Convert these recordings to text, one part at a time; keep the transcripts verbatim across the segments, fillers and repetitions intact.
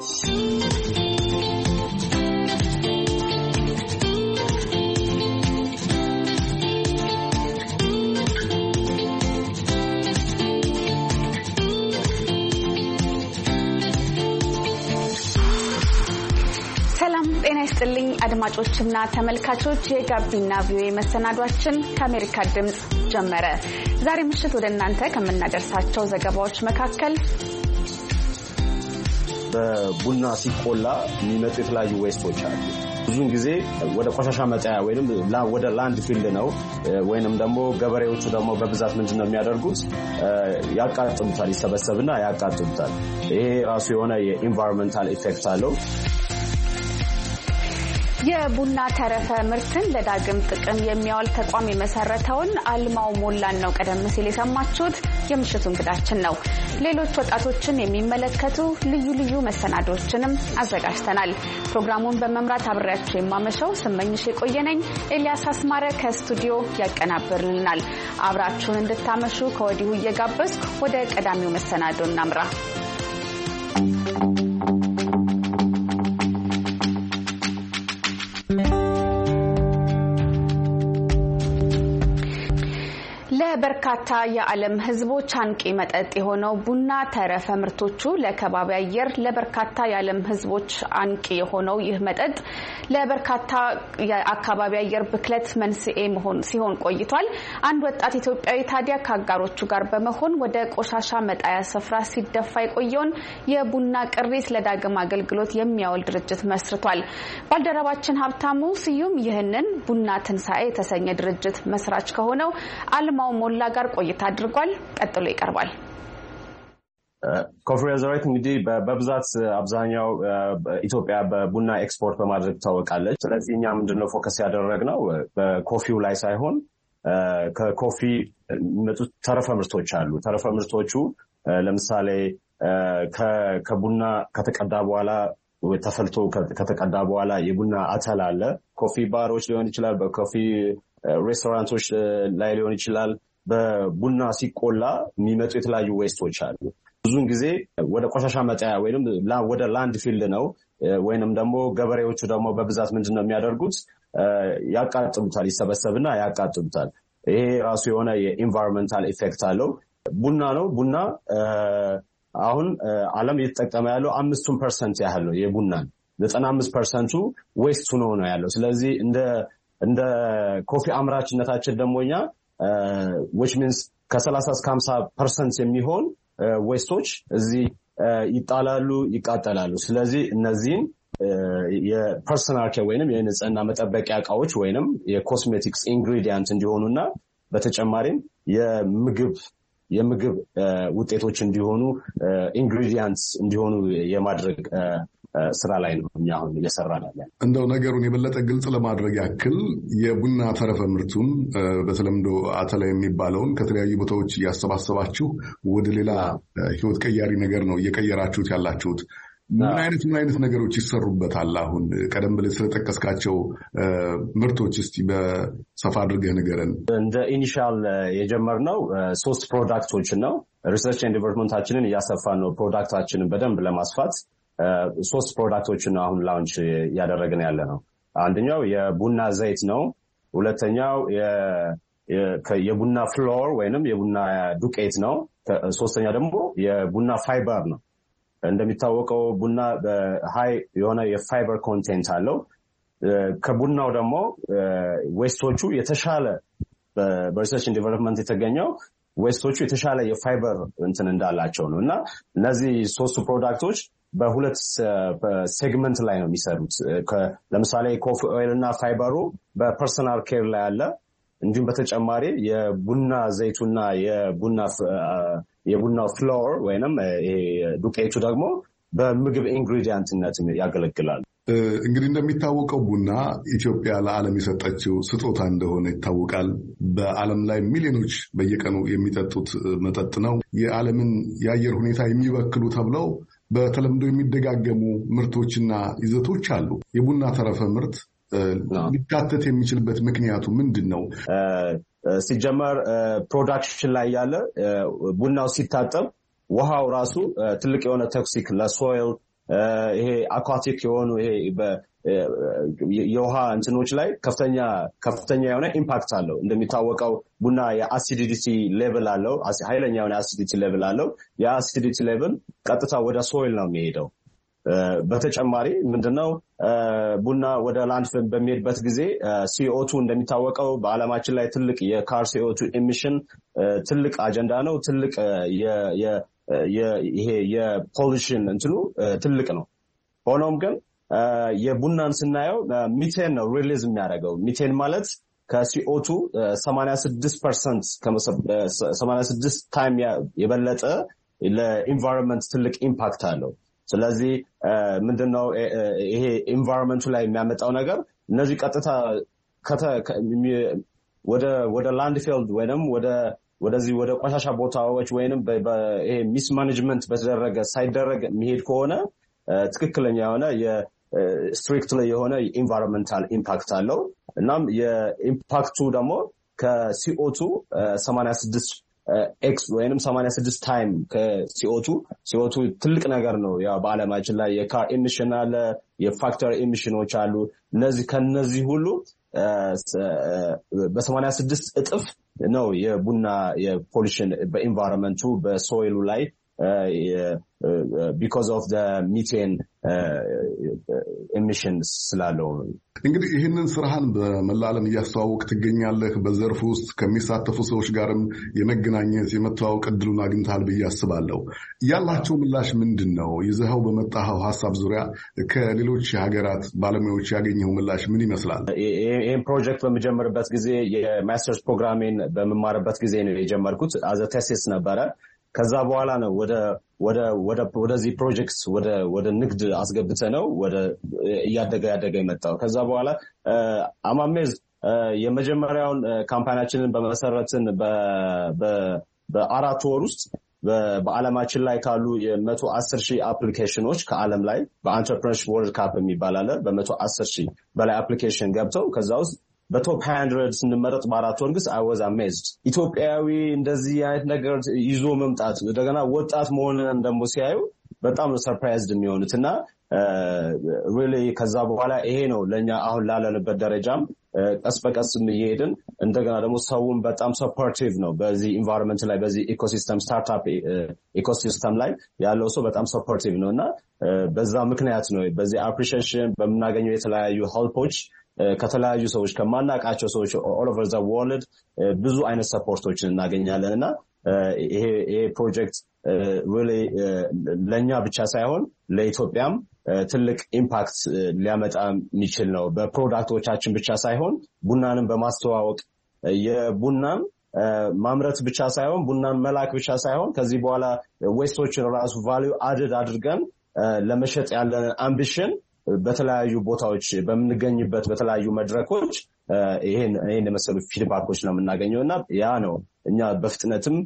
ጥልኝ አድማጮችና ተመልካቾች የጋቢና ቪኦኤ መሰናዷችን ከአሜሪካ ድምጽ ጀመረ። ዛሬ ምሽት ወደ እናንተ ከምናደርሳቸው ዘገባዎች መካከል በቡና ሲቆላ የሚመጡ የተለያዩ ዌስቶች አሉ። ብዙውን ጊዜ ወደ ቆሻሻ መጣያ ወይንም ወደ ላንድ ፊልድ ነው ወይንም ደግሞ ገበሬዎቹ ደግሞ በብዛት ምንድነው የሚያደርጉት ያቃጥሉታል፣ ይሰበሰብና ያቃጥሉታል። ይሄ ራሱ የሆነ የኢንቫይሮንመንታል ኢፌክት አለው። የቡና ተረፈ ምርትን ለዳግም ጥቅም የሚያውል ተቋም የመሰረተውን አልማው ሞላን ነው ቀደም ሲል የሰማችሁት። የምሽቱ እንግዳችን ነው። ሌሎች ወጣቶችን የሚመለከቱ ልዩ ልዩ መሰናዶዎችንም አዘጋጅተናል። ፕሮግራሙን በመምራት አብሬያችሁ የማመሸው ስመኝሽ የቆየነኝ። ኤልያስ አስማረ ከስቱዲዮ ያቀናብርልናል። አብራችሁን እንድታመሹ ከወዲሁ እየጋበዝኩ ወደ ቀዳሚው መሰናዶ እናምራ። ለበርካታ የዓለም ህዝቦች አንቂ መጠጥ የሆነው ቡና ተረፈ ምርቶቹ ለከባቢ አየር ለበርካታ የዓለም ህዝቦች አንቂ የሆነው ይህ መጠጥ ለበርካታ የአካባቢ አየር ብክለት መንስኤ መሆን ሲሆን ቆይቷል። አንድ ወጣት ኢትዮጵያዊ ታዲያ ከአጋሮቹ ጋር በመሆን ወደ ቆሻሻ መጣያ ስፍራ ሲደፋ የቆየውን የቡና ቅሪት ለዳግም አገልግሎት የሚያውል ድርጅት መስርቷል። ባልደረባችን ሀብታሙ ስዩም ይህንን ቡና ትንሳኤ የተሰኘ ድርጅት መስራች ከሆነው አልማው ሞላ ጋር ቆይታ አድርጓል። ቀጥሎ ይቀርባል። ኮፍሪ አዘራይት እንግዲህ በብዛት አብዛኛው ኢትዮጵያ በቡና ኤክስፖርት በማድረግ ታወቃለች። ስለዚህ እኛ ምንድነው ፎከስ ያደረግነው በኮፊው ላይ ሳይሆን ከኮፊ የሚመጡት ተረፈ ምርቶች አሉ። ተረፈ ምርቶቹ ለምሳሌ ከቡና ከተቀዳ በኋላ ተፈልቶ ከተቀዳ በኋላ የቡና አተላ አለ። ኮፊ ባሮች ሊሆን ይችላል፣ በኮፊ ሬስቶራንቶች ላይ ሊሆን ይችላል። በቡና ሲቆላ የሚመጡ የተለያዩ ዌስቶች አሉ። ብዙውን ጊዜ ወደ ቆሻሻ መጣያ ወይንም ወደ ላንድ ፊልድ ነው ወይንም ደግሞ ገበሬዎቹ ደግሞ በብዛት ምንድነው የሚያደርጉት ያቃጥሉታል፣ ይሰበሰብና ያቃጥሉታል። ይሄ ራሱ የሆነ የኢንቫይሮንመንታል ኢፌክት አለው። ቡና ነው ቡና አሁን ዓለም እየተጠቀመ ያለው አምስቱን ፐርሰንት ያህል ነው የቡናን ዘጠና አምስት ፐርሰንቱ ዌስት ሆኖ ነው ያለው። ስለዚህ እንደ እንደ ኮፊ አምራችነታችን ደሞኛ which means ከ30 እስከ ሃምሳ ፐርሰንት የሚሆን ዌስቶች እዚህ ይጣላሉ፣ ይቃጠላሉ። ስለዚህ እነዚህን የፐርሰናል ኬር ወይንም የንጽህና መጠበቂያ ዕቃዎች ወይንም የኮስሜቲክስ ኢንግሪዲየንት እንዲሆኑና በተጨማሪም የምግብ የምግብ ውጤቶች እንዲሆኑ ኢንግሪዲየንትስ እንዲሆኑ የማድረግ ስራ ላይ ነው እኛ አሁን እየሰራን ያለን። እንደው ነገሩን የበለጠ ግልጽ ለማድረግ ያክል የቡና ተረፈ ምርቱን በተለምዶ አተላ የሚባለውን ከተለያዩ ቦታዎች እያሰባሰባችሁ ወደ ሌላ ህይወት ቀያሪ ነገር ነው እየቀየራችሁት ያላችሁት። ምን አይነት ምን አይነት ነገሮች ይሰሩበታል? አሁን ቀደም ብለህ ስለጠቀስካቸው ምርቶች እስቲ በሰፋ አድርገህ ንገረን። እንደ ኢኒሻል የጀመርነው ሶስት ፕሮዳክቶችን ነው። ሪሰርች ኤንድ ዲቨሎፕመንታችንን እያሰፋን ነው። ፕሮዳክታችንን በደንብ ለማስፋት ሶስት ፕሮዳክቶችን አሁን ላውንች ያደረግን ያለ ነው። አንደኛው የቡና ዘይት ነው። ሁለተኛው የቡና ፍሎር ወይንም የቡና ዱቄት ነው። ሶስተኛ ደግሞ የቡና ፋይበር ነው። እንደሚታወቀው ቡና በሃይ የሆነ የፋይበር ኮንቴንት አለው። ከቡናው ደግሞ ዌስቶቹ የተሻለ በሪሰርች ኤንድ ዲቨሎፕመንት የተገኘው ዌስቶቹ የተሻለ የፋይበር እንትን እንዳላቸው ነው እና እነዚህ ሶስቱ ፕሮዳክቶች በሁለት ሴግመንት ላይ ነው የሚሰሩት። ለምሳሌ ኮፊ ኦይል እና ፋይበሩ በፐርሰናል ኬር ላይ አለ። እንዲሁም በተጨማሪ የቡና ዘይቱና የቡና የቡናው ፍሎር ወይንም ዱቄቱ ደግሞ በምግብ ኢንግሪዲየንትነት ያገለግላል። እንግዲህ እንደሚታወቀው ቡና ኢትዮጵያ ለዓለም የሰጠችው ስጦታ እንደሆነ ይታወቃል። በዓለም ላይ ሚሊዮኖች በየቀኑ የሚጠጡት መጠጥ ነው። የዓለምን የአየር ሁኔታ የሚበክሉ ተብለው በተለምዶ የሚደጋገሙ ምርቶችና ይዘቶች አሉ። የቡና ተረፈ ምርት ሊካተት የሚችልበት ምክንያቱ ምንድን ነው? ሲጀመር ፕሮዳክሽን ላይ ያለ ቡናው ሲታጠብ ውሃው ራሱ ትልቅ የሆነ ቶክሲክ ለሶይል ይሄ አኳቲክ የሆኑ ይሄ የውሃ እንትኖች ላይ ከፍተኛ ከፍተኛ የሆነ ኢምፓክት አለው። እንደሚታወቀው ቡና የአሲዲቲ ሌቭል አለው፣ ኃይለኛ የሆነ አሲዲቲ ሌቭል አለው። የአሲዲቲ ሌቭል ቀጥታ ወደ ሶይል ነው የሚሄደው። በተጨማሪ ምንድነው ቡና ወደ ላንድ በሚሄድበት ጊዜ ሲኦቱ እንደሚታወቀው በአለማችን ላይ ትልቅ የካር ሲኦቱ ኢሚሽን ትልቅ አጀንዳ ነው። ትልቅ ይሄ የፖሉሽን እንትኑ ትልቅ ነው። ሆኖም ግን የቡናን ስናየው ሚቴን ነው ሪሊዝ የሚያደርገው። ሚቴን ማለት ከሲኦቱ ሰማንያ ስድስት ፐርሰንት ሰማንያ ስድስት ታይም የበለጠ ለኢንቫይሮንመንት ትልቅ ኢምፓክት አለው። ስለዚህ ምንድነው ይሄ ኢንቫይሮንመንቱ ላይ የሚያመጣው ነገር እነዚህ ቀጥታ ወደ ወደ ላንድ ፊልድ ወይንም ወደ ወደዚህ ወደ ቆሻሻ ቦታዎች ወይንም በይሄ ሚስ ማኔጅመንት በተደረገ ሳይደረግ የሚሄድ ከሆነ ትክክለኛ የሆነ የስትሪክትሊ የሆነ ኢንቫይሮንመንታል ኢምፓክት አለው። እናም የኢምፓክቱ ደግሞ ከሲኦቱ ሰማንያ ስድስት ኤክስ ወይንም ሰማንያ ስድስት ታይም ከሲኦቱ ሲኦቱ ትልቅ ነገር ነው። ያው በአለማችን ላይ የካር ኢሚሽን አለ፣ የፋክተሪ ኢሚሽኖች አሉ። እነዚህ ከነዚህ ሁሉ በሰማንያ ስድስት እጥፍ ነው የቡና የፖሊሽን በኢንቫይሮንመንቱ በሶይሉ ላይ because of the methane uh, emissions ስላለው። እንግዲህ ይህንን ስራህን በመላ ዓለም እያስተዋወቅ ትገኛለህ። በዘርፉ ውስጥ ከሚሳተፉ ሰዎች ጋርም የመገናኘት የመተዋወቅ እድሉን አግኝተሃል ብዬ አስባለሁ። ያላቸው ምላሽ ምንድን ነው? ይዘኸው በመጣኸው ሀሳብ ዙሪያ ከሌሎች ሀገራት ባለሙያዎች ያገኘው ምላሽ ምን ይመስላል? ይህን ፕሮጀክት በምጀምርበት ጊዜ የማስተርስ ፕሮግራሜን በመማርበት ጊዜ ነው የጀመርኩት። አዘ ቴሲስ ነበረ። ከዛ በኋላ ነው ወደ ወደ ወደ ወደዚህ ፕሮጀክት ወደ ወደ ንግድ አስገብተ ነው ወደ እያደገ ያደገ የመጣው። ከዛ በኋላ አማሜዝ የመጀመሪያውን ካምፓኒያችንን በመሰረትን በአራት ወር ውስጥ በዓለማችን ላይ ካሉ የመቶ አስር ሺህ አፕሊኬሽኖች ከዓለም ላይ በኢንተርፕረነርሺፕ ወርልድ ካፕ የሚባል አለ በመቶ አስር ሺህ በላይ አፕሊኬሽን ገብተው ከዛ ውስጥ በቶፕ መቶ ስንመረጥ በአራት ወር ግስ I was amazed። ኢትዮጵያዊ እንደዚህ አይነት ነገር ይዞ መምጣት እንደገና ወጣት መሆንን ደግሞ ሲያዩ በጣም ነው ሰርፕራይዝድ የሚሆኑትና really ከዛ በኋላ ይሄ ነው ለኛ አሁን ላለንበት ደረጃም ቀስ በቀስ እየሄድን እንደገና ደግሞ ሰውን በጣም ሰፖርቲቭ ነው በዚህ ኢንቫይሮንመንት ላይ በዚህ ኢኮሲስተም ስታርታፕ ኢኮሲስተም ላይ ያለው ሰው በጣም ሰፖርቲቭ ነውና በዛ ምክንያት ነው በዚህ አፕሪሺዬሽን በመናገኘው የተለያዩ ሄልፖች ከተለያዩ ሰዎች ከማናቃቸው ሰዎች all over the world ብዙ አይነት ሰፖርቶችን እናገኛለንና ይሄ ይሄ ፕሮጀክት really ለኛ ብቻ ሳይሆን ለኢትዮጵያም ትልቅ ኢምፓክት ሊያመጣ የሚችል ነው። በፕሮዳክቶቻችን ብቻ ሳይሆን ቡናንም በማስተዋወቅ የቡናን ማምረት ብቻ ሳይሆን ቡናን መላክ ብቻ ሳይሆን ከዚህ በኋላ ዌስቶችን ራሱ ቫልዩ አድድ አድርገን ለመሸጥ ያለን አምቢሽን በተለያዩ ቦታዎች በመንገኝበት በተለያዩ መድረኮች ይሄን ይሄን መሰሉ ፊድባኮች ነው የምናገኘውና ያ ነው እኛ በፍጥነትም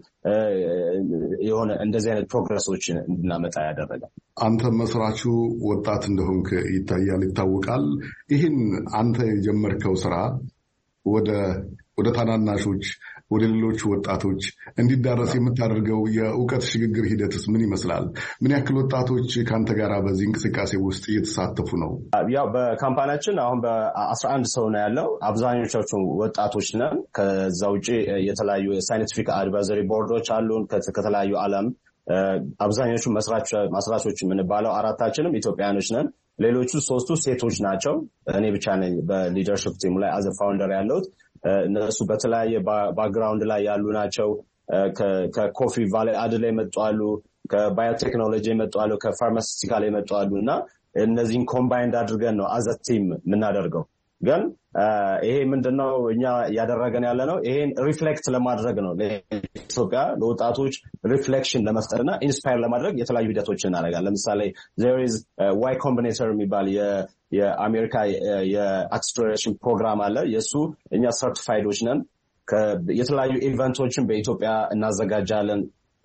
የሆነ እንደዚህ አይነት ፕሮግረሶችን እንድናመጣ ያደረጋል። አንተ መስራቹ ወጣት እንደሆንክ ይታያል ይታወቃል። ይሄን አንተ የጀመርከው ስራ ወደ ወደ ታናናሾች ወደ ሌሎች ወጣቶች እንዲዳረስ የምታደርገው የእውቀት ሽግግር ሂደትስ ምን ይመስላል? ምን ያክል ወጣቶች ካንተ ጋር በዚህ እንቅስቃሴ ውስጥ እየተሳተፉ ነው? ያው በካምፓኒያችን አሁን በአስራ አንድ ሰው ነው ያለው። አብዛኞቹ ወጣቶች ነን። ከዛ ውጪ የተለያዩ ሳይንቲፊክ አድቫይዘሪ ቦርዶች አሉን ከተለያዩ ዓለም። አብዛኞቹ መስራቾች የምንባለው አራታችንም ኢትዮጵያኖች ነን። ሌሎቹ ሶስቱ ሴቶች ናቸው። እኔ ብቻ ነኝ በሊደርሺፕ ቲሙ ላይ አዘ ፋውንደር ያለሁት። እነሱ በተለያየ ባክግራውንድ ላይ ያሉ ናቸው። ከኮፊ ቫሌ አድ ላይ መጡ አሉ፣ ከባዮቴክኖሎጂ መጡ አሉ፣ ከፋርማሲቲካል መጡ አሉ እና እነዚህን ኮምባይንድ አድርገን ነው አዘ ቲም የምናደርገው። ግን ይሄ ምንድነው እኛ ያደረገን ያለ ነው ይሄን ሪፍሌክት ለማድረግ ነው ለኢትዮጵያ ለወጣቶች ሪፍሌክሽን ለመፍጠርና ኢንስፓየር ለማድረግ የተለያዩ ሂደቶችን እናደርጋለን። ለምሳሌ there is Y Combinator የሚባል የአሜሪካ የአክስለሬሽን ፕሮግራም አለ። የሱ እኛ ሰርቲፋይዶች ነን። የተለያዩ ኢቨንቶችን በኢትዮጵያ እናዘጋጃለን።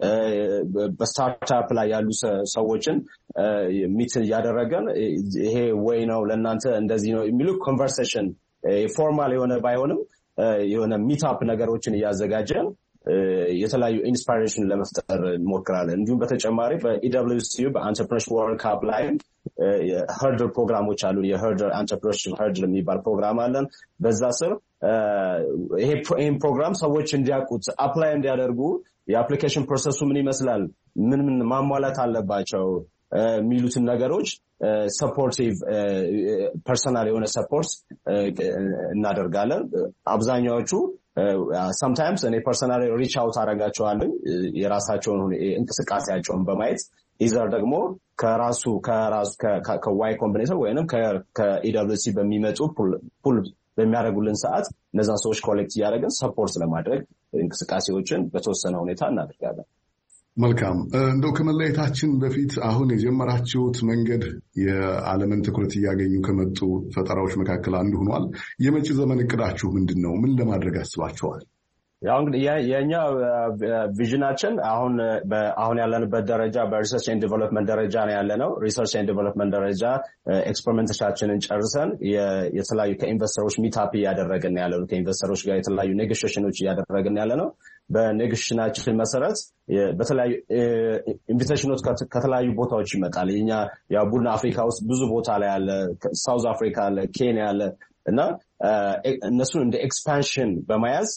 በስታርታፕ ላይ ያሉ ሰዎችን ሚት ያደረገን ይሄ ወይ ነው ለእናንተ እንደዚህ ነው የሚሉ ኮንቨርሴሽን ፎርማል የሆነ ባይሆንም የሆነ ሚትአፕ ነገሮችን እያዘጋጀን የተለያዩ ኢንስፓይሬሽን ለመፍጠር እንሞክራለን። እንዲሁም በተጨማሪ በኢደብሊውሲዩ በኢንተርፕረነርሺፕ ወርልድ ካፕ ላይ የሄርደር ፕሮግራሞች አሉ። የሄርደር ኢንተርፕረነርሺፕ ሄርደር የሚባል ፕሮግራም አለን። በዛ ስር ይሄ ይሄን ፕሮግራም ሰዎች እንዲያውቁት አፕላይ እንዲያደርጉ የአፕሊኬሽን ፕሮሰሱ ምን ይመስላል፣ ምን ምን ማሟላት አለባቸው የሚሉትን ነገሮች ሰፖርቲቭ ፐርሰናል የሆነ ሰፖርት እናደርጋለን። አብዛኛዎቹ sometimes እኔ ፐርሰናል ሪች አውት አደርጋቸዋለሁ የራሳቸውን እንቅስቃሴያቸውን በማየት ኢዘር ደግሞ ከራሱ ከራሱ ከዋይ ኮምቢኔሽን ወይንም ከኢደብሊውሲ በሚመጡ ፑል በሚያደርጉልን ሰዓት እነዛን ሰዎች ኮሌክት እያደረግን ሰፖርት ለማድረግ እንቅስቃሴዎችን በተወሰነ ሁኔታ እናደርጋለን። መልካም። እንደው ከመለየታችን በፊት አሁን የጀመራችሁት መንገድ የዓለምን ትኩረት እያገኙ ከመጡ ፈጠራዎች መካከል አንዱ ሆኗል። የመጪ ዘመን እቅዳችሁ ምንድን ነው? ምን ለማድረግ አስባችኋል? ያው እንግዲህ የኛ ቪዥናችን አሁን አሁን ያለንበት ደረጃ በሪሰርች ኤንድ ዲቨሎፕመንት ደረጃ ነው ያለነው። ሪሰርች ኤንድ ዲቨሎፕመንት ደረጃ ኤክስፐሪመንቶቻችንን ጨርሰን የተለያዩ ከኢንቨስተሮች ሚታፕ እያደረግን ያለነው ከኢንቨስተሮች ጋር የተለያዩ ኔጎሺዬሽኖች እያደረግን ያለነው። በኔጎሺዬሽናችን መሰረት በተለያዩ ኢንቪቴሽኖች ከተለያዩ ቦታዎች ይመጣል። የኛ ያው ቡና አፍሪካ ውስጥ ብዙ ቦታ ላይ ያለ፣ ሳውዝ አፍሪካ አለ፣ ኬንያ አለ እና እነሱን እንደ ኤክስፓንሽን በመያዝ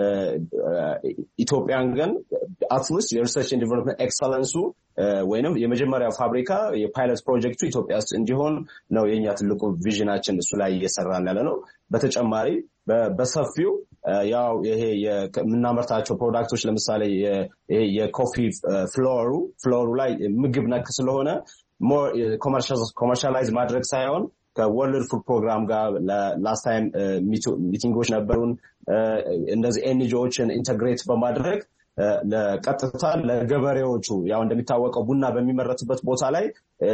ኢትዮጵያን ግን አትሊስት የሪሰርች ኤንድ ዲቨሎፕመንት ኤክሰለንሱ ወይንም የመጀመሪያው ፋብሪካ የፓይለት ፕሮጀክቱ ኢትዮጵያ ውስጥ እንዲሆን ነው የኛ ትልቁ ቪዥናችን። እሱ ላይ እየሰራን ያለ ነው። በተጨማሪ በሰፊው ያው ይሄ የምናመርታቸው ፕሮዳክቶች ለምሳሌ ይሄ የኮፊ ፍሎሩ ፍሎሩ ላይ ምግብ ነክ ስለሆነ ሞር ኮመርሻላይዝ ማድረግ ሳይሆን ከወርልድ ፉድ ፕሮግራም ጋር ላስት ታይም ሚቲንጎች ነበሩን። እንደዚህ ኤንጂኦዎችን ኢንተግሬት በማድረግ ለቀጥታ ለገበሬዎቹ ያው እንደሚታወቀው ቡና በሚመረትበት ቦታ ላይ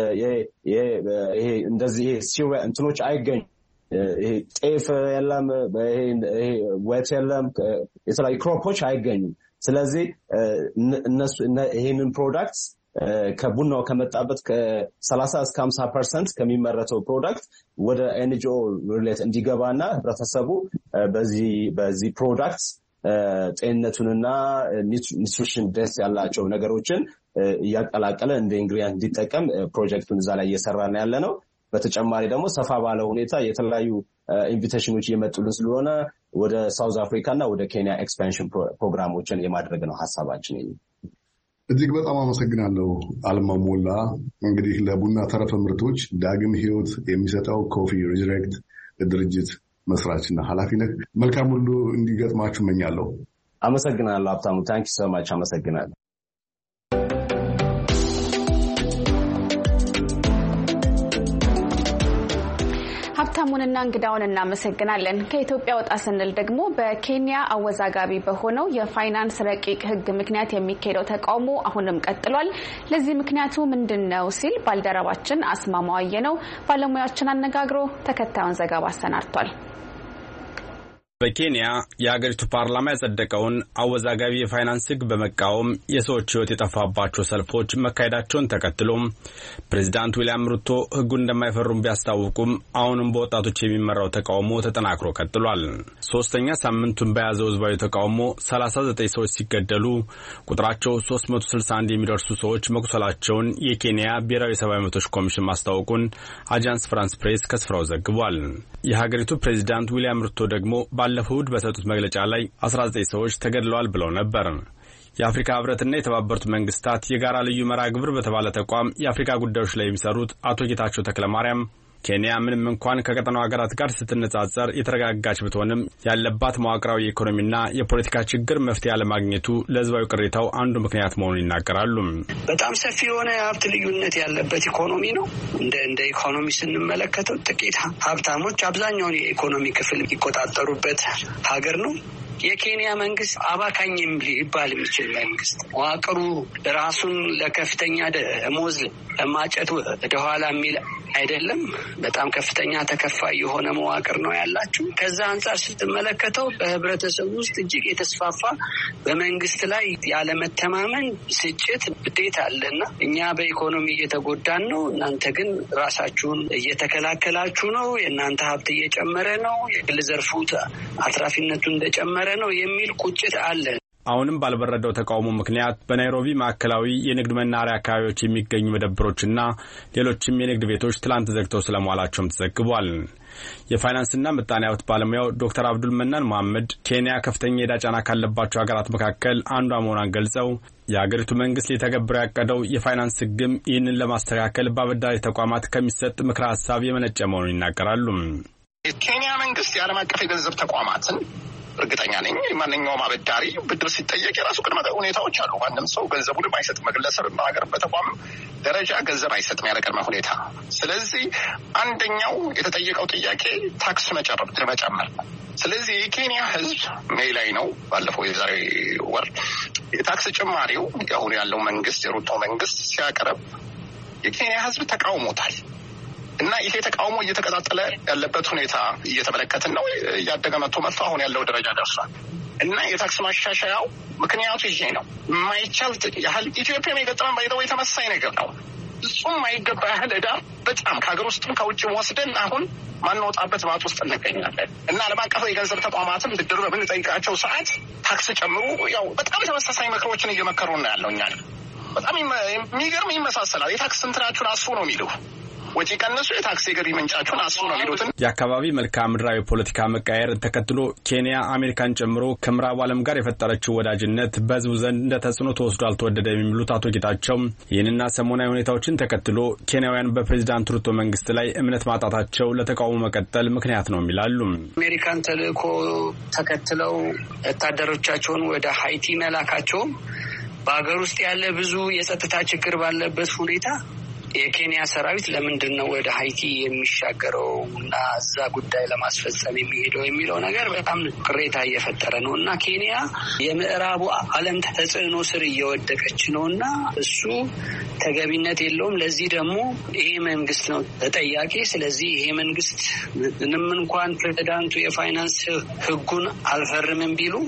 ይሄ እንደዚህ ሲሪያ እንትኖች አይገኙ ይሄ ጤፍ የለም፣ ይሄ ወት የለም፣ የተለያዩ ክሮፖች አይገኙም። ስለዚህ እነሱ ይሄንን ፕሮዳክት ከቡናው ከመጣበት ከሰላሳ እስከ ሃምሳ ፐርሰንት ከሚመረተው ፕሮዳክት ወደ ኤንጂኦ ሪሌት እንዲገባና ህብረተሰቡ በዚህ በዚህ ፕሮዳክት ጤንነቱንና ኒውትሪሽን ደስ ያላቸው ነገሮችን እያቀላቀለ እንደ ኢንግሪዲየንት እንዲጠቀም ፕሮጀክቱን እዛ ላይ እየሰራን ያለ ነው። በተጨማሪ ደግሞ ሰፋ ባለ ሁኔታ የተለያዩ ኢንቪቴሽኖች እየመጡልን ስለሆነ ወደ ሳውዝ አፍሪካ እና ወደ ኬንያ ኤክስፓንሽን ፕሮግራሞችን የማድረግ ነው ሀሳባችን። እጅግ በጣም አመሰግናለሁ አለማው ሞላ። እንግዲህ ለቡና ተረፈ ምርቶች ዳግም ህይወት የሚሰጠው ኮፊ ሪዘሬክት ድርጅት መስራችና ኃላፊ ነህ። መልካም ሁሉ እንዲገጥማችሁ እመኛለሁ። አመሰግናለሁ ሀብታሙ። ታንክ ዩ ሶ ማች። አመሰግናለሁ። ሀብታሙንና እንግዳውን እናመሰግናለን። ከኢትዮጵያ ወጣ ስንል ደግሞ በኬንያ አወዛጋቢ በሆነው የፋይናንስ ረቂቅ ህግ ምክንያት የሚካሄደው ተቃውሞ አሁንም ቀጥሏል። ለዚህ ምክንያቱ ምንድነው ሲል ባልደረባችን አስማማው አየነው ባለሙያዎችን አነጋግሮ ተከታዩን ዘገባ አሰናድቷል። በኬንያ የሀገሪቱ ፓርላማ ያጸደቀውን አወዛጋቢ የፋይናንስ ህግ በመቃወም የሰዎች ህይወት የጠፋባቸው ሰልፎች መካሄዳቸውን ተከትሎ ፕሬዝዳንት ዊሊያም ሩቶ ህጉን እንደማይፈሩም ቢያስታውቁም አሁንም በወጣቶች የሚመራው ተቃውሞ ተጠናክሮ ቀጥሏል። ሶስተኛ ሳምንቱን በያዘው ህዝባዊ ተቃውሞ ሰላሳ ዘጠኝ ሰዎች ሲገደሉ ቁጥራቸው ሶስት መቶ ስልሳ አንድ የሚደርሱ ሰዎች መቁሰላቸውን የኬንያ ብሔራዊ ሰብአዊ መብቶች ኮሚሽን ማስታወቁን አጃንስ ፍራንስ ፕሬስ ከስፍራው ዘግቧል። የሀገሪቱ ፕሬዝዳንት ዊሊያም ሩቶ ደግሞ ባለፈው እሁድ በሰጡት መግለጫ ላይ አስራ ዘጠኝ ሰዎች ተገድለዋል ብለው ነበር። የአፍሪካ ህብረትና የተባበሩት መንግስታት የጋራ ልዩ መርሃ ግብር በተባለ ተቋም የአፍሪካ ጉዳዮች ላይ የሚሰሩት አቶ ጌታቸው ተክለማርያም ኬንያ ምንም እንኳን ከቀጠናው ሀገራት ጋር ስትነጻጸር የተረጋጋች ብትሆንም ያለባት መዋቅራዊ የኢኮኖሚና የፖለቲካ ችግር መፍትሄ አለማግኘቱ ለህዝባዊ ቅሬታው አንዱ ምክንያት መሆኑን ይናገራሉ። በጣም ሰፊ የሆነ የሀብት ልዩነት ያለበት ኢኮኖሚ ነው። እንደ እንደ ኢኮኖሚ ስንመለከተው ጥቂት ሀብታሞች አብዛኛውን የኢኮኖሚ ክፍል የሚቆጣጠሩበት ሀገር ነው። የኬንያ መንግስት አባካኝ ሊባል የሚችል መንግስት መዋቅሩ ራሱን ለከፍተኛ ደሞዝ ለማጨት ወደኋላ የሚል አይደለም። በጣም ከፍተኛ ተከፋይ የሆነ መዋቅር ነው ያላችሁ። ከዛ አንጻር ስትመለከተው በህብረተሰቡ ውስጥ እጅግ የተስፋፋ በመንግስት ላይ ያለመተማመን፣ ስጭት፣ ብዴት አለና እኛ በኢኮኖሚ እየተጎዳን ነው፣ እናንተ ግን ራሳችሁን እየተከላከላችሁ ነው፣ የእናንተ ሀብት እየጨመረ ነው፣ የግል ዘርፉ አትራፊነቱ እንደጨመረ ነው የሚል ቁጭት አለ። አሁንም ባልበረደው ተቃውሞ ምክንያት በናይሮቢ ማዕከላዊ የንግድ መናኸሪያ አካባቢዎች የሚገኙ መደብሮችና ሌሎችም የንግድ ቤቶች ትላንት ዘግተው ስለመዋላቸውም ተዘግቧል። የፋይናንስና ምጣኔ ሀብት ባለሙያው ዶክተር አብዱል መናን መሐመድ ኬንያ ከፍተኛ የዕዳ ጫና ካለባቸው ሀገራት መካከል አንዷ መሆኗን ገልጸው የሀገሪቱ መንግስት ሊተገብረው ያቀደው የፋይናንስ ሕግም ይህንን ለማስተካከል በአበዳሪ ተቋማት ከሚሰጥ ምክረ ሀሳብ የመነጨ መሆኑን ይናገራሉ። የኬንያ መንግስት የዓለም አቀፍ የገንዘብ ተቋማትን እርግጠኛ ነኝ ማንኛውም አበዳሪ ብድር ሲጠየቅ የራሱ ቅድመ ሁኔታዎች አሉ። ማንም ሰው ገንዘቡን አይሰጥም። በግለሰብ ሀገር በተቋም ደረጃ ገንዘብ አይሰጥም ያለ ቅድመ ሁኔታ። ስለዚህ አንደኛው የተጠየቀው ጥያቄ ታክስ መጨመር መጨመር። ስለዚህ የኬንያ ህዝብ ሜይ ላይ ነው ባለፈው የዛሬ ወር የታክስ ጭማሪው አሁን ያለው መንግስት የሩቶ መንግስት ሲያቀርብ የኬንያ ህዝብ ተቃውሞታል። እና ይሄ ተቃውሞ እየተቀጣጠለ ያለበት ሁኔታ እየተመለከትን ነው። እያደገ መጥቶ መጥቶ አሁን ያለው ደረጃ ደርሷል። እና የታክስ ማሻሻያው ምክንያቱ ይሄ ነው። የማይቻል ያህል ኢትዮጵያም የገጠመን ባይተው የተመሳሳይ ነገር ነው። እሱም የማይገባ ያህል ዕዳ በጣም ከሀገር ውስጥም ከውጭም ወስደን አሁን ማንወጣበት ባት ውስጥ እንገኛለን። እና ዓለም አቀፍ የገንዘብ ተቋማትም ብድር በምንጠይቃቸው ሰዓት ታክስ ጨምሩ፣ ያው በጣም ተመሳሳይ ምክሮችን እየመከሩ ነው ያለው። እኛ በጣም የሚገርም ይመሳሰላል። የታክስ እንትናችሁን አስፉ ነው የሚሉ ወጪ ቀንሱ፣ የታክስ የገቢ ምንጫችሁን አስፉ ነው የሚሉትን። የአካባቢ መልክዓ ምድራዊ ፖለቲካ መቃየር ተከትሎ ኬንያ አሜሪካን ጨምሮ ከምዕራቡ ዓለም ጋር የፈጠረችው ወዳጅነት በህዝቡ ዘንድ እንደ ተጽዕኖ ተወስዶ አልተወደደ የሚሉት አቶ ጌታቸው ይህንና ሰሞናዊ ሁኔታዎችን ተከትሎ ኬንያውያን በፕሬዚዳንት ሩቶ መንግስት ላይ እምነት ማጣታቸው ለተቃውሞ መቀጠል ምክንያት ነው ይላሉ። አሜሪካን ተልእኮ ተከትለው ወታደሮቻቸውን ወደ ሃይቲ መላካቸው በአገር ውስጥ ያለ ብዙ የጸጥታ ችግር ባለበት ሁኔታ የኬንያ ሰራዊት ለምንድን ነው ወደ ሃይቲ የሚሻገረው እና እዛ ጉዳይ ለማስፈጸም የሚሄደው የሚለው ነገር በጣም ቅሬታ እየፈጠረ ነው። እና ኬንያ የምዕራቡ ዓለም ተጽዕኖ ስር እየወደቀች ነው እና እሱ ተገቢነት የለውም። ለዚህ ደግሞ ይሄ መንግስት ነው ተጠያቂ። ስለዚህ ይሄ መንግስት ምንም እንኳን ፕሬዚዳንቱ የፋይናንስ ህጉን አልፈርምም ቢሉ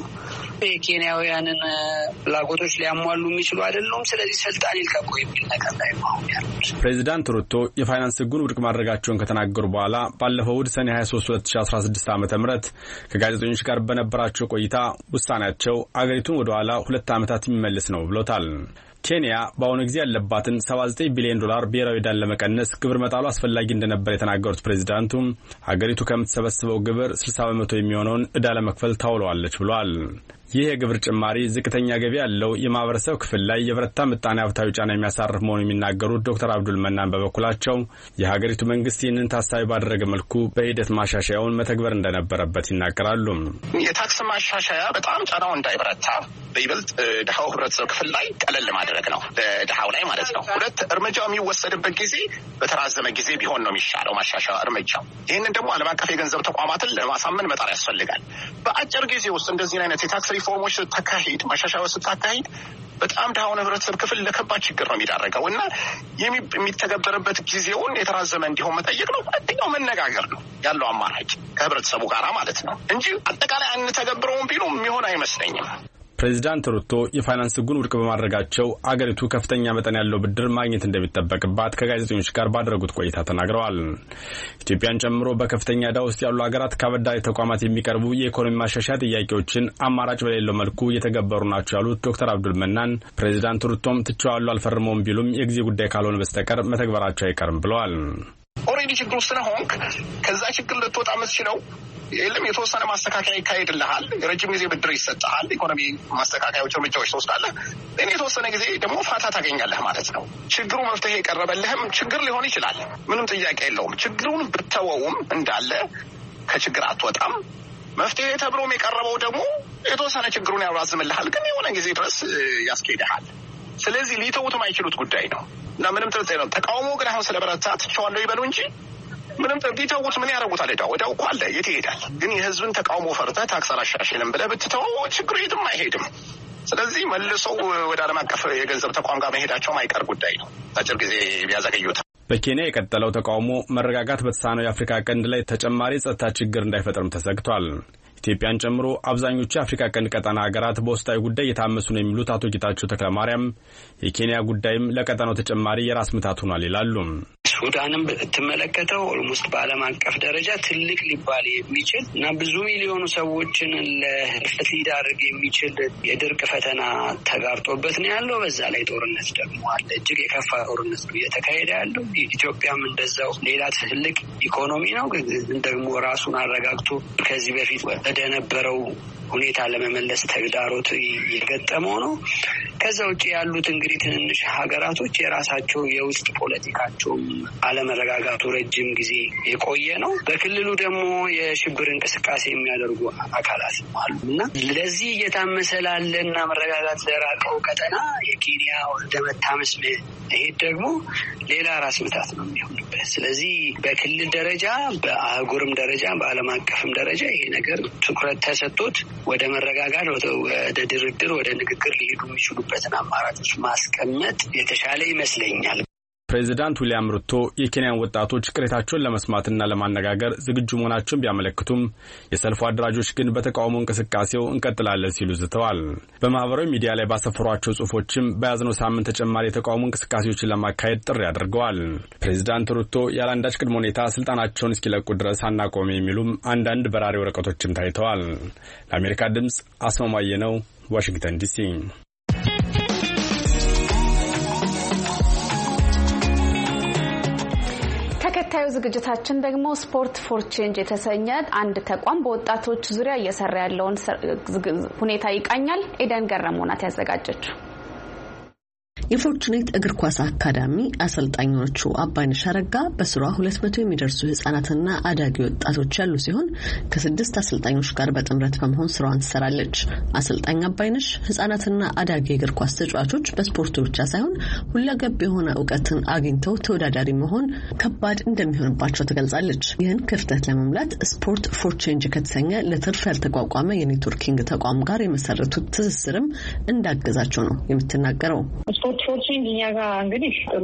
የኬንያውያንን ፍላጎቶች ሊያሟሉ የሚችሉ አይደሉም። ስለዚህ ስልጣን ይልቀቁ የሚል ነገር ላይ ነው ያሉት። ፕሬዚዳንት ሩቶ የፋይናንስ ህጉን ውድቅ ማድረጋቸውን ከተናገሩ በኋላ ባለፈው እሁድ ሰኔ ሀያ ሶስት ሁለት ሺህ አስራ ስድስት ዓመተ ምህረት ከጋዜጠኞች ጋር በነበራቸው ቆይታ ውሳኔያቸው አገሪቱን ወደ ኋላ ሁለት ዓመታት የሚመልስ ነው ብሎታል። ኬንያ በአሁኑ ጊዜ ያለባትን ሰባ ዘጠኝ ቢሊዮን ዶላር ብሔራዊ ዕዳን ለመቀነስ ግብር መጣሉ አስፈላጊ እንደነበር የተናገሩት ፕሬዚዳንቱ ሀገሪቱ ከምትሰበስበው ግብር ስልሳ በመቶ የሚሆነውን ዕዳ ለመክፈል ታውለዋለች ብሏል። ይህ የግብር ጭማሪ ዝቅተኛ ገቢ ያለው የማህበረሰብ ክፍል ላይ የበረታ ምጣኔ ሀብታዊ ጫና የሚያሳርፍ መሆኑን የሚናገሩት ዶክተር አብዱል መናን በበኩላቸው የሀገሪቱ መንግስት ይህንን ታሳቢ ባደረገ መልኩ በሂደት ማሻሻያውን መተግበር እንደነበረበት ይናገራሉ። የታክስ ማሻሻያ በጣም ጫናው እንዳይበረታ በይበልጥ ድሃው ህብረተሰብ ክፍል ላይ ቀለል ማድረግ ነው፣ ድሃው ላይ ማለት ነው። ሁለት እርምጃው የሚወሰድበት ጊዜ በተራዘመ ጊዜ ቢሆን ነው የሚሻለው ማሻሻያ እርምጃው። ይህንን ደግሞ ዓለም አቀፍ የገንዘብ ተቋማትን ለማሳመን መጣር ያስፈልጋል። በአጭር ጊዜ ውስጥ እንደዚህ አይነት የታክስ ሪፎርሞች ስታካሂድ ማሻሻያዎች ስታካሂድ በጣም ድሃውን ህብረተሰብ ክፍል ለከባድ ችግር ነው የሚዳረገው እና የሚተገበርበት ጊዜውን የተራዘመ እንዲሆን መጠየቅ ነው። ሁለተኛው መነጋገር ነው ያለው አማራጭ ከህብረተሰቡ ጋር ማለት ነው እንጂ አጠቃላይ አንተገብረውም ቢሉ የሚሆን አይመስለኝም። ፕሬዚዳንት ሩቶ የፋይናንስ ህጉን ውድቅ በማድረጋቸው አገሪቱ ከፍተኛ መጠን ያለው ብድር ማግኘት እንደሚጠበቅባት ከጋዜጠኞች ጋር ባደረጉት ቆይታ ተናግረዋል። ኢትዮጵያን ጨምሮ በከፍተኛ ዕዳ ውስጥ ያሉ ሀገራት ከአበዳሪ ተቋማት የሚቀርቡ የኢኮኖሚ ማሻሻያ ጥያቄዎችን አማራጭ በሌለው መልኩ እየተገበሩ ናቸው ያሉት ዶክተር አብዱል መናን ፕሬዚዳንት ሩቶም ትቼዋለሁ አልፈርመውም ቢሉም የጊዜ ጉዳይ ካልሆነ በስተቀር መተግበራቸው አይቀርም ብለዋል። ኦልሬዲ ችግር ውስጥ ስለሆንክ ከዛ ችግር ልትወጣ የምትችለው የለም የተወሰነ ማስተካከያ ይካሄድልሃል፣ የረጅም ጊዜ ብድር ይሰጥሃል፣ ኢኮኖሚ ማስተካከያዎች እርምጃዎች ትወስዳለህ፣ እኔ የተወሰነ ጊዜ ደግሞ ፋታ ታገኛለህ ማለት ነው። ችግሩ መፍትሄ የቀረበልህም ችግር ሊሆን ይችላል፣ ምንም ጥያቄ የለውም። ችግሩን ብትተወውም እንዳለ ከችግር አትወጣም። መፍትሄ ተብሎም የቀረበው ደግሞ የተወሰነ ችግሩን ያራዝምልሃል፣ ግን የሆነ ጊዜ ድረስ ያስኬድሃል። ስለዚህ ሊተውት የማይችሉት ጉዳይ ነው እና ምንም ጥርጥር የለውም። ተቃውሞ ግን አሁን ስለበረታ ትቼዋለሁ ይበሉ እንጂ ምንም ቢተውት ምን ያደርጉታል? ዕዳው ዕዳው እኮ አለ፣ የት ይሄዳል? ግን የህዝብን ተቃውሞ ፈርተህ ታክስ አላሻሽልም ብለህ ብትተው ችግሩ የትም አይሄድም። ስለዚህ መልሰው ወደ ዓለም አቀፍ የገንዘብ ተቋም ጋር መሄዳቸው ማይቀር ጉዳይ ነው። አጭር ጊዜ ቢያዘገዩት። በኬንያ የቀጠለው ተቃውሞ መረጋጋት በተሳነው የአፍሪካ ቀንድ ላይ ተጨማሪ ጸጥታ ችግር እንዳይፈጠርም ተሰግቷል። ኢትዮጵያን ጨምሮ አብዛኞቹ የአፍሪካ ቀንድ ቀጠና ሀገራት በውስጣዊ ጉዳይ የታመሱ ነው የሚሉት አቶ ጌታቸው ተክለማርያም የኬንያ ጉዳይም ለቀጠናው ተጨማሪ የራስ ምታት ሆኗል ይላሉ። ሱዳንም ብትመለከተው ኦልሞስት በዓለም አቀፍ ደረጃ ትልቅ ሊባል የሚችል እና ብዙ ሚሊዮኑ ሰዎችን ለህልፈት ሊዳርግ የሚችል የድርቅ ፈተና ተጋርጦበት ነው ያለው። በዛ ላይ ጦርነት ደግሞ አለ። እጅግ የከፋ ጦርነት ነው እየተካሄደ ያለው። ኢትዮጵያም እንደዛው ሌላ ትልቅ ኢኮኖሚ ነው፣ ግን ደግሞ ራሱን አረጋግቶ ከዚህ በፊት ወደ ነበረው ሁኔታ ለመመለስ ተግዳሮት የገጠመው ነው። ከዛ ውጭ ያሉት እንግዲህ ትንንሽ ሀገራቶች የራሳቸው የውስጥ ፖለቲካቸውም አለመረጋጋቱ ረጅም ጊዜ የቆየ ነው። በክልሉ ደግሞ የሽብር እንቅስቃሴ የሚያደርጉ አካላት አሉ እና ለዚህ እየታመሰ ላለና መረጋጋት ለራቀው ቀጠና የኬንያ ወደ መታመስ መሄድ ደግሞ ሌላ ራስ ምታት ነው የሚሆንበት። ስለዚህ በክልል ደረጃ በአህጉርም ደረጃ በዓለም አቀፍም ደረጃ ይሄ ነገር ትኩረት ተሰጥቶት ወደ መረጋጋት ወደ ድርድር ወደ ንግግር ሊሄዱ የሚችሉበትን አማራጮች ማስቀመጥ የተሻለ ይመስለኛል። ፕሬዚዳንት ዊሊያም ሩቶ የኬንያን ወጣቶች ቅሬታቸውን ለመስማትና ለማነጋገር ዝግጁ መሆናቸውን ቢያመለክቱም የሰልፉ አደራጆች ግን በተቃውሞ እንቅስቃሴው እንቀጥላለን ሲሉ ዝተዋል። በማህበራዊ ሚዲያ ላይ ባሰፈሯቸው ጽሑፎችም በያዝነው ሳምንት ተጨማሪ የተቃውሞ እንቅስቃሴዎችን ለማካሄድ ጥሪ አድርገዋል። ፕሬዚዳንት ሩቶ ያለአንዳች ቅድመ ሁኔታ ስልጣናቸውን እስኪለቁ ድረስ አናቆም የሚሉም አንዳንድ በራሪ ወረቀቶችም ታይተዋል። ለአሜሪካ ድምጽ አስማማየ ነው፣ ዋሽንግተን ዲሲ። ተከታዩ ዝግጅታችን ደግሞ ስፖርት ፎር ቼንጅ የተሰኘ አንድ ተቋም በወጣቶች ዙሪያ እየሰራ ያለውን ሁኔታ ይቃኛል። ኤደን ገረሞናት ያዘጋጀችው። የፎርቹኔት እግር ኳስ አካዳሚ አሰልጣኞቹ አባይነሽ አረጋ በስሯ ሁለት መቶ የሚደርሱ ህጻናትና አዳጊ ወጣቶች ያሉ ሲሆን ከስድስት አሰልጣኞች ጋር በጥምረት በመሆን ስራዋን ትሰራለች። አሰልጣኝ አባይነሽ ህጻናትና አዳጊ እግር ኳስ ተጫዋቾች በስፖርቱ ብቻ ሳይሆን ሁለገብ የሆነ ዕውቀትን አግኝተው ተወዳዳሪ መሆን ከባድ እንደሚሆንባቸው ትገልጻለች። ይህን ክፍተት ለመሙላት ስፖርት ፎር ቼንጅ ከተሰኘ ለትርፍ ያልተቋቋመ የኔትወርኪንግ ተቋም ጋር የመሰረቱት ትስስርም እንዳገዛቸው ነው የምትናገረው። ስፖርት ፎር ቼንጅ እኛ ጋር እንግዲህ ጥሩ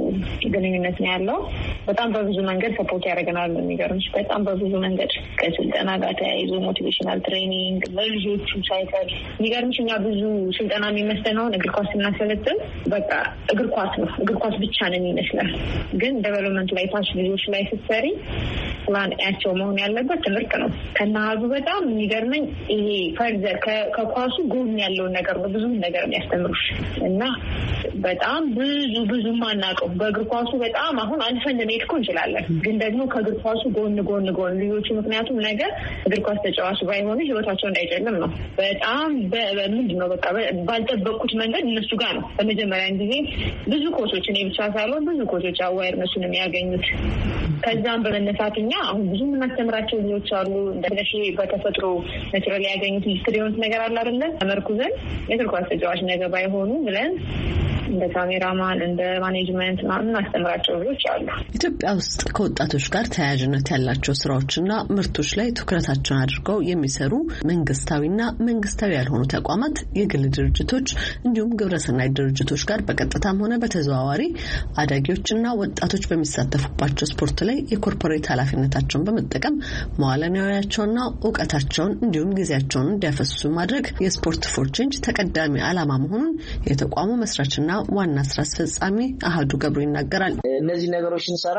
ግንኙነት ነው ያለው። በጣም በብዙ መንገድ ሰፖርት ያደርገናል። የሚገርምሽ በጣም በብዙ መንገድ ከስልጠና ጋር ተያይዞ ሞቲቬሽናል ትሬኒንግ ለልጆቹ ሳይቀር የሚገርምሽ እኛ ብዙ ስልጠና የሚመስለነውን እግር ኳስ ስናሰለጥን በቃ እግር ኳስ ነው እግር ኳስ ብቻ ነው የሚመስለን። ግን ዴቨሎፕመንት ላይ ታች ልጆች ላይ ስትሰሪ ፕላን ያቸው መሆን ያለበት ትምህርት ነው። ከናዙ በጣም የሚገርመኝ ይሄ ፈርዘር ከኳሱ ጎን ያለውን ነገር ነው ብዙ ነገር የሚያስተምሩሽ እና በጣም ብዙ ብዙ ማናቀው በእግር ኳሱ በጣም አሁን አልፈን ለሜድ እኮ እንችላለን። ግን ደግሞ ከእግር ኳሱ ጎን ጎን ጎን ልጆቹ ምክንያቱም ነገር እግር ኳስ ተጫዋች ባይሆኑ ህይወታቸው እንዳይጨልም ነው። በጣም ምንድን ነው በቃ ባልጠበቁት መንገድ እነሱ ጋር ነው በመጀመሪያ ጊዜ ብዙ ኮቾች እኔ ብቻ ሳልሆን ብዙ ኮቾች አዋይርነሱን የሚያገኙት። ከዛም በመነሳትኛ አሁን ብዙ የምናስተምራቸው ልጆች አሉ። እንደነሽ በተፈጥሮ ናቹራሊ ያገኙት ስትሪዮንስ ነገር አለ አይደለ ተመርኩዘን የእግር ኳስ ተጫዋች ነገር ባይሆኑ ብለን እንደ ካሜራማን እንደ ማኔጅመንት ምናምን አስተምራቸው ልጆች አሉ። ኢትዮጵያ ውስጥ ከወጣቶች ጋር ተያያዥነት ያላቸው ስራዎችና ምርቶች ላይ ትኩረታቸውን አድርገው የሚሰሩ መንግስታዊና መንግስታዊ ያልሆኑ ተቋማት፣ የግል ድርጅቶች እንዲሁም ግብረሰናይ ድርጅቶች ጋር በቀጥታም ሆነ በተዘዋዋሪ አዳጊዎችና ወጣቶች በሚሳተፉባቸው ስፖርት ላይ የኮርፖሬት ኃላፊነታቸውን በመጠቀም መዋዕለ ንዋያቸውንና እውቀታቸውን እንዲሁም ጊዜያቸውን እንዲያፈሱ ማድረግ የስፖርት ፎር ቼንጅ ተቀዳሚ ዓላማ መሆኑን የተቋሙ መስራችና ዋና ስራ አስፈጻሚ አሃዱ ገብሩ ይናገራል። እነዚህ ነገሮች ስንሰራ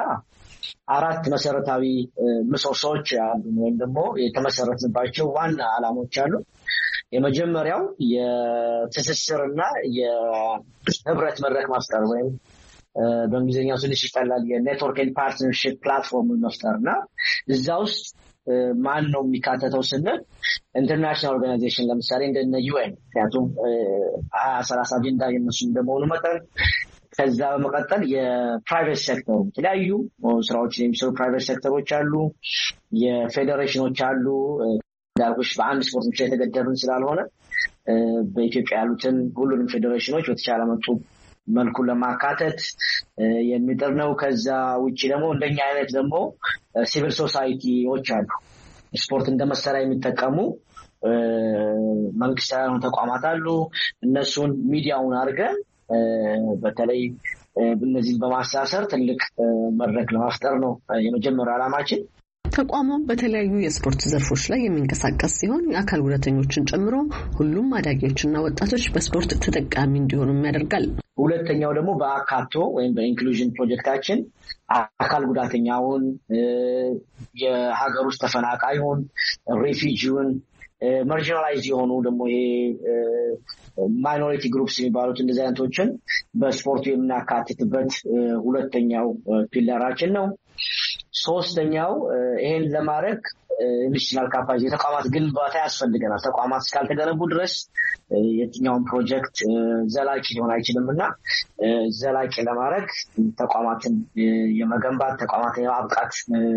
አራት መሰረታዊ ምሰሶዎች አሉ ወይም ደግሞ የተመሰረተባቸው ዋና ዓላማዎች አሉ። የመጀመሪያው የትስስርና የህብረት መድረክ ማፍጠር ወይም በእንግሊዝኛው ትንሽ ይቀላል የኔትወርክ ኤንድ ፓርትነርሺፕ ፕላትፎርም መፍጠርና እዛ ውስጥ ማን ነው የሚካተተው ስንል ኢንተርናሽናል ኦርጋናይዜሽን ለምሳሌ እንደነ ዩኤን ምክንያቱም ሀያ ሰላሳ አጀንዳ የነሱ እንደመሆኑ መጠን ከዛ በመቀጠል የፕራይቬት ሴክተሩ የተለያዩ ስራዎችን የሚሰሩ ፕራይቬት ሴክተሮች አሉ፣ የፌዴሬሽኖች አሉ። ዳርኩሽ በአንድ ስፖርት ብቻ የተገደብን ስላልሆነ በኢትዮጵያ ያሉትን ሁሉንም ፌዴሬሽኖች በተቻለ መጡ መልኩ ለማካተት የሚጥር ነው። ከዛ ውጪ ደግሞ እንደኛ አይነት ደግሞ ሲቪል ሶሳይቲዎች አሉ። ስፖርት እንደመሰሪያ የሚጠቀሙ መንግስታዊ ተቋማት አሉ። እነሱን ሚዲያውን አድርገን በተለይ እነዚህን በማሳሰር ትልቅ መድረክ ለማፍጠር ነው የመጀመሪያው ዓላማችን። ተቋሙ በተለያዩ የስፖርት ዘርፎች ላይ የሚንቀሳቀስ ሲሆን የአካል ጉዳተኞችን ጨምሮ ሁሉም አዳጊዎችና ወጣቶች በስፖርት ተጠቃሚ እንዲሆኑ ያደርጋል። ሁለተኛው ደግሞ በአካቶ ወይም በኢንክሉዥን ፕሮጀክታችን አካል ጉዳተኛውን፣ የሀገር ውስጥ ተፈናቃዩን፣ ሪፊጂውን፣ ማርጂናላይዝ የሆኑ ደግሞ ይሄ ማይኖሪቲ ግሩፕስ የሚባሉት እንደዚህ አይነቶችን በስፖርቱ የምናካትትበት ሁለተኛው ፒለራችን ነው። ሶስተኛው ይሄን ለማድረግ ኢንዱስትሪያል ካፓሲቲ ተቋማት ግንባታ ያስፈልገናል። ተቋማት እስካልተገነቡ ድረስ የትኛውን ፕሮጀክት ዘላቂ ሊሆን አይችልምና ዘላቂ ለማድረግ ተቋማትን የመገንባት ተቋማትን የማብቃት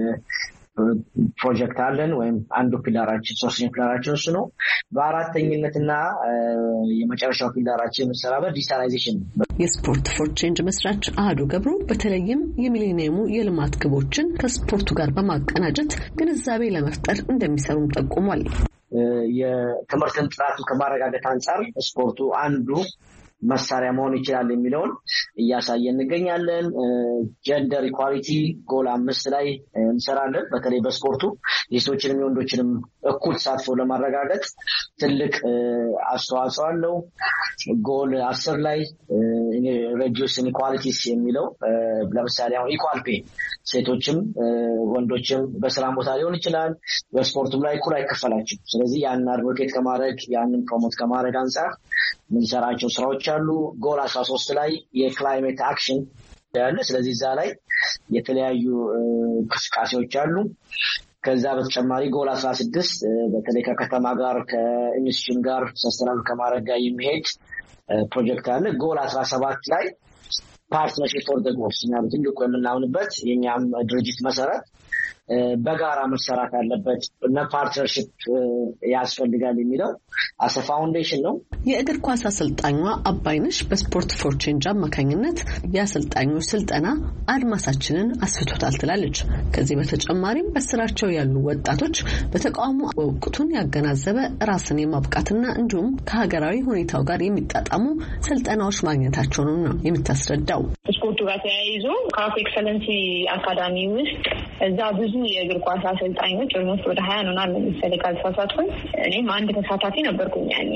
ፕሮጀክት አለን ወይም አንዱ ፒላራችን ሶስተኛው ፒላራችን እሱ ነው። በአራተኝነትና የመጨረሻው ፒላራችን መሰራበት ዲጂታላይዜሽን። የስፖርት ፎር ቼንጅ መስራች አህዱ ገብሩ በተለይም የሚሌኒየሙ የልማት ግቦችን ከስፖርቱ ጋር በማቀናጀት ግንዛቤ ለመፍጠር እንደሚሰሩም ጠቁሟል። የትምህርትን ጥራት ከማረጋገጥ አንጻር ስፖርቱ አንዱ መሳሪያ መሆን ይችላል የሚለውን እያሳየን እንገኛለን። ጀንደር ኢኳሊቲ ጎል አምስት ላይ እንሰራለን። በተለይ በስፖርቱ የሴቶችንም የወንዶችንም እኩል ተሳትፎ ለማረጋገጥ ትልቅ አስተዋጽኦ አለው። ጎል አስር ላይ ሬዲዩስ ኢንኢኳሊቲስ የሚለው ለምሳሌ አሁን ኢኳል ፔ ሴቶችም ወንዶችም በስራ ቦታ ሊሆን ይችላል፣ በስፖርቱም ላይ እኩል አይከፈላቸው። ስለዚህ ያንን አድቮኬት ከማድረግ ያንን ፕሮሞት ከማድረግ አንጻር ምንሰራቸው ስራዎች አሉ። ጎል አስራ ሶስት ላይ የክላይሜት አክሽን ያለ፣ ስለዚህ እዛ ላይ የተለያዩ እንቅስቃሴዎች አሉ። ከዛ በተጨማሪ ጎል አስራ ስድስት በተለይ ከከተማ ጋር ከኢንስቲትዩሽን ጋር ሰስተናል ከማድረግ ጋር የሚሄድ ፕሮጀክት አለ። ጎል አስራ ሰባት ላይ ፓርትነርሺፕ ፎር ዘ ጎልስ ነው ትልቁ የምናምንበት የኛም ድርጅት መሰረት በጋራ መሰራት አለበት እና ፓርትነርሺፕ ያስፈልጋል የሚለው አሰ ፋውንዴሽን ነው። የእግር ኳስ አሰልጣኟ አባይነሽ በስፖርት ፎር ቼንጅ አማካኝነት የአሰልጣኙ ስልጠና አድማሳችንን አስፍቶታል ትላለች። ከዚህ በተጨማሪም በስራቸው ያሉ ወጣቶች በተቋሙ ወቅቱን ያገናዘበ ራስን የማብቃትና እንዲሁም ከሀገራዊ ሁኔታው ጋር የሚጣጣሙ ስልጠናዎች ማግኘታቸውን ነው የምታስረዳው። ስፖርቱ ጋር ተያይዞ ካፍ ኤክሰለንሲ አካዳሚ ውስጥ እዛ ብዙ የእግር ኳስ አሰልጣኞች ኦልሞስት ወደ ሀያ ነውና ለምሳሌ ካልተሳሳትኩኝ እኔም አንድ ተሳታፊ ነበርኩኝ። ያኔ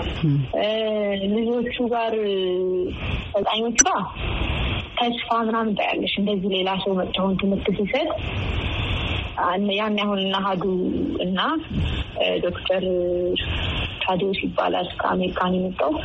ልጆቹ ጋር አሰልጣኞቹ ጋር ተስፋ ምናምን ታያለሽ። እንደዚህ ሌላ ሰው መጥተውን ትምህርት ሲሰጥ ያን አሁን እና አህዱ እና ዶክተር ታዲዮስ ይባላል ከአሜሪካን የመጣው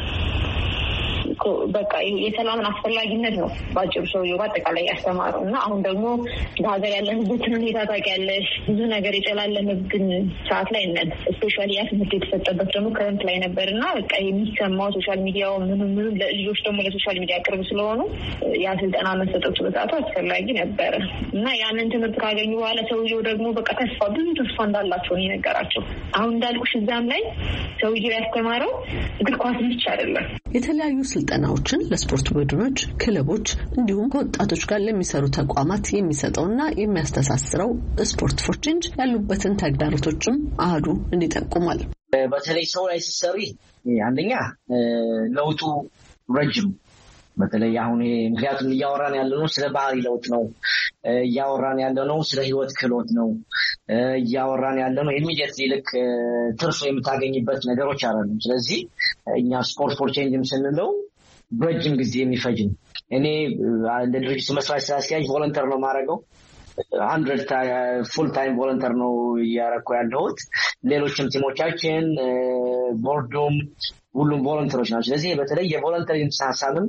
በቃ የሰላምን አስፈላጊነት ነው ባጭሩ ሰውዬው በአጠቃላይ ያስተማረው እና አሁን ደግሞ በሀገር ያለንበትን ሁኔታ ታውቂያለሽ። ብዙ ነገር የጨላለመብን ሰዓት ላይ ነን። ስፔሻሊ ያ ትምህርት የተሰጠበት ደግሞ ክረምት ላይ ነበር እና በቃ የሚሰማው ሶሻል ሚዲያው ምኑ ምኑ ለልጆች ደግሞ ለሶሻል ሚዲያ ቅርብ ስለሆኑ ያ ስልጠና መሰጠቱ በሰዓቱ አስፈላጊ ነበረ እና ያንን ትምህርት ካገኙ በኋላ ሰውዬው ደግሞ በቃ ተስፋ ብዙ ተስፋ እንዳላቸው ነው የነገራቸው። አሁን እንዳልኩሽ እዛም ላይ ሰውዬው ያስተማረው እግር ኳስ ብቻ አይደለም። የተለያዩ ስልጠናዎችን ለስፖርት ቡድኖች፣ ክለቦች እንዲሁም ከወጣቶች ጋር ለሚሰሩ ተቋማት የሚሰጠውና የሚያስተሳስረው ስፖርት ፎር ቼንጅ ያሉበትን ተግዳሮቶችም አህዱ እንዲጠቁማል። በተለይ ሰው ላይ ሲሰሪ አንደኛ ለውጡ ረጅም በተለይ አሁን ምክንያቱም እያወራን ያለነው ስለ ባህሪ ለውጥ ነው፣ እያወራን ያለነው ስለ ህይወት ክህሎት ነው፣ እያወራን ያለነው ኢሚዲየትሊ ልክ ትርፍ የምታገኝበት ነገሮች አይደሉም። ስለዚህ እኛ ስፖርት ፎር ቼንጅም ስንለው ረጅም ጊዜ የሚፈጅ ነው። እኔ እንደ ድርጅቱ መስራች ስራ አስኪያጅ ቮለንተር ነው ማድረገው አንድረድ ፉል ታይም ቮለንተር ነው እያረኩ ያለሁት። ሌሎችም ቲሞቻችን ቦርዱም ሁሉም ቮለንተሮች ናቸው። ስለዚህ በተለይ የቮለንተሪ ሀሳብን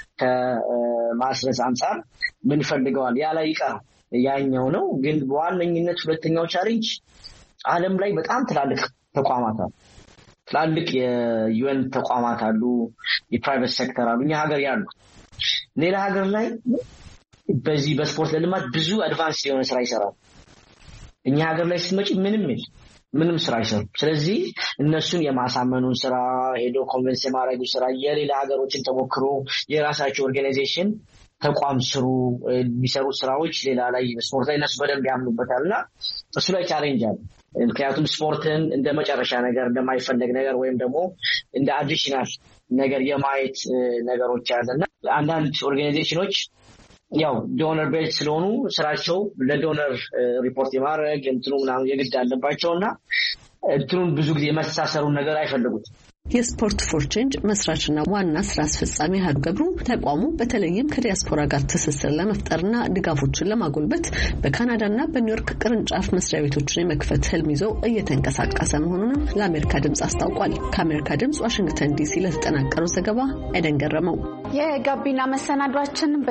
ከማስረጽ አንጻር ምን ፈልገዋል ያለ ይቀር ያኛው ነው። ግን በዋነኝነት ሁለተኛው ቻሌንጅ ዓለም ላይ በጣም ትላልቅ ተቋማት አሉ። ትላልቅ የዩኤን ተቋማት አሉ፣ የፕራይቬት ሴክተር አሉ፣ እኛ ሀገር ያሉ ሌላ ሀገር ላይ በዚህ በስፖርት ለልማት ብዙ አድቫንስ የሆነ ስራ ይሰራል። እኛ ሀገር ላይ ስትመጪ ምንም ምንም ስራ አይሰሩ። ስለዚህ እነሱን የማሳመኑን ስራ ሄዶ ኮንቨንስ የማድረጉ ስራ የሌላ ሀገሮችን ተሞክሮ የራሳቸው ኦርጋናይዜሽን ተቋም ስሩ የሚሰሩ ስራዎች ሌላ ላይ ስፖርት ላይ እነሱ በደንብ ያምኑበታልና እሱ ላይ ቻሌንጅ አለ። ምክንያቱም ስፖርትን እንደ መጨረሻ ነገር እንደማይፈለግ ነገር ወይም ደግሞ እንደ አዲሽናል ነገር የማየት ነገሮች አለና አንዳንድ ኦርጋናይዜሽኖች ያው ዶነር ቤዝ ስለሆኑ ስራቸው ለዶነር ሪፖርት የማድረግ እንትኑ ምናምን የግድ አለባቸውና እንትኑን ብዙ ጊዜ መሳሰሩን ነገር አይፈልጉትም። የስፖርት ፎር ቼንጅ መስራችና ዋና ስራ አስፈጻሚ ሀዱ ገብሩ ተቋሙ በተለይም ከዲያስፖራ ጋር ትስስር ለመፍጠርና ድጋፎችን ለማጎልበት በካናዳና በኒውዮርክ ቅርንጫፍ መስሪያ ቤቶችን የመክፈት ህልም ይዞ እየተንቀሳቀሰ መሆኑን ለአሜሪካ ድምጽ አስታውቋል። ከአሜሪካ ድምጽ ዋሽንግተን ዲሲ ለተጠናቀረው ዘገባ አይደን ገረመው። የጋቢና መሰናዷችን